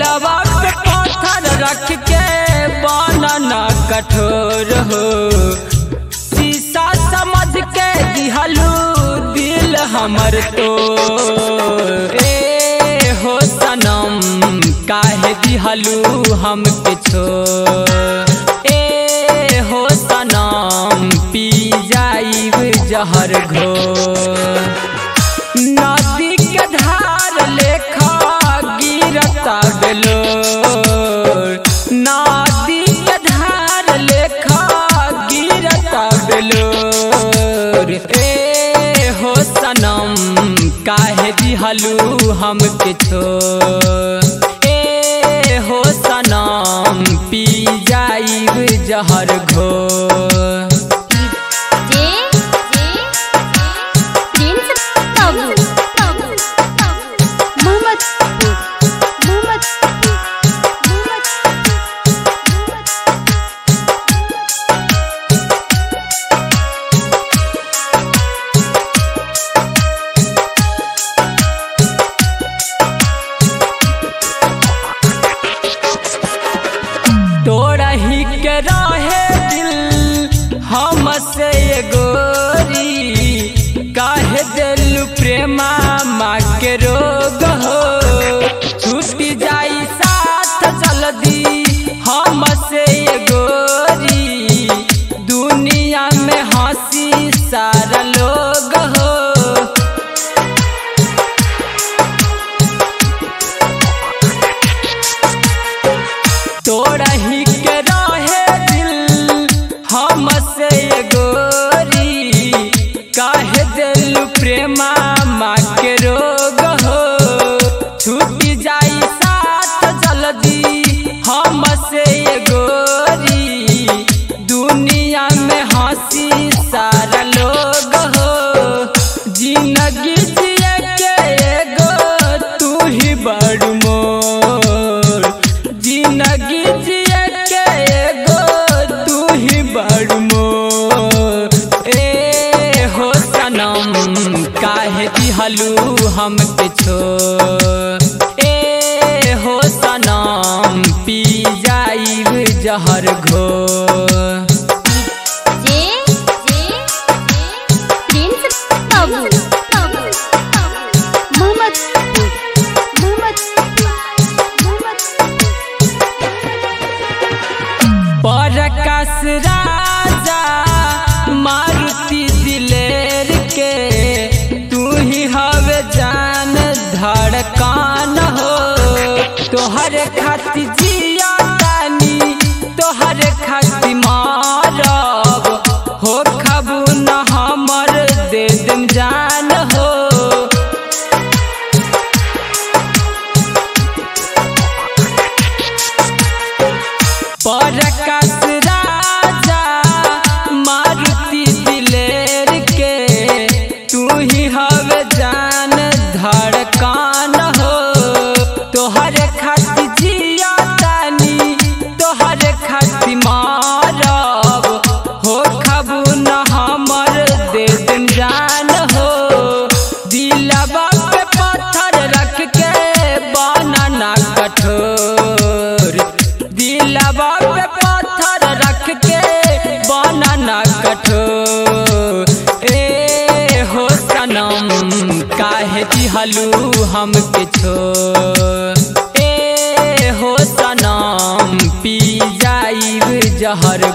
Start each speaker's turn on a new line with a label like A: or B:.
A: दिलवा पे पत्थर रख के बनना कठोर हो। शीशा समझ के दिहलू दिल हमर तो ए हो सनम काहे दिहलू हमके छोड़। ए हो सनम पी जाइब जहर घोर। नदी के धार लेखा गिरता बेलोर। नदी के धार लेखा गिरता बेलोर। ए हो सनम काहे दिहलू हमके छोड़। ए हो सनम पी जाइब जहर घोर। तोरा ही के रहे दिल हमसे गोरी। काहे दिल प्रेमा माँ के रोग हो। छूट जाई साथ जल्दी हमसे गोरी। दुनिया में हंसी सारा लोग हो। तोरा ही के रहे दिल हमसे गोरी। काहे दिल प्रेमा माँ के रोग हो। छूट जाई साथ जल्दी हमसे गोरी। दुनिया में हंसी सारा लोग हो। जिंदगी जिए के एगो तू ही बड़ मोर। जिंदगी जिए के एगो तू ही बड़ मोर। ए हो सनम काहे दिहलू हमके छोड़। ए हो सनम पी जाइब जहर घोर। प्रकाश राजा मारुति दिलेर के तू ही हवे जान धड़कन हो। तोहर खातिर जिया तानी तोहर खातिर मारब। हो खबू न हमर दे दम जान हो। प्रकाश राजा मारुति दिलेर के तू ही हवे जान धड़कन हो। तोहर खातिर जिया तानी तोहर खातिर मारब। हो खबू न हमर दे दम जान हो। दिलवा पे पत्थर रख के बनना कठोर। दिलवा पे पत्थर रख के बनना कठोर। ए हो सनम काहे दिहलू हमके छोड़। ए हो सनम पी जाइब जहर